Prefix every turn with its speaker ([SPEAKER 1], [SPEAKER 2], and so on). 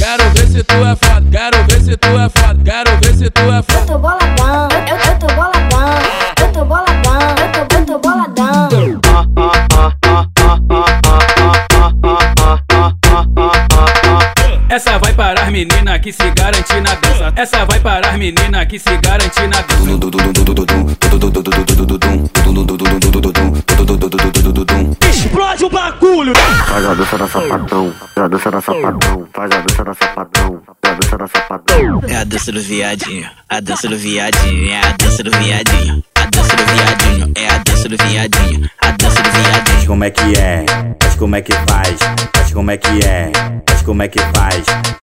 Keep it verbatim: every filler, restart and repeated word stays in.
[SPEAKER 1] quero ver se tu é foda, quero ver se tu é foda, quero ver se tu é foda.
[SPEAKER 2] Eu tô boladão, eu, eu tô boladão, eu tô boladão, eu tô, eu tô boladão.
[SPEAKER 1] Essa vai para as meninas que se garante na dança. Essa vai para as meninas que se garante na dança. Explode o bagulho!
[SPEAKER 3] Faz a dança da sapatão, faz a dança da sapatão, faz a dança da sapatão, faz a dança da sapatão.
[SPEAKER 4] É a dança do viadinho, a dança do viadinho, é a dança do viadinho, a dança do viadinho, é a dança do viadinho, a dança do viadinho.
[SPEAKER 5] Como é que é? Mas como é que faz? Mas como é que é? Mas como é que faz?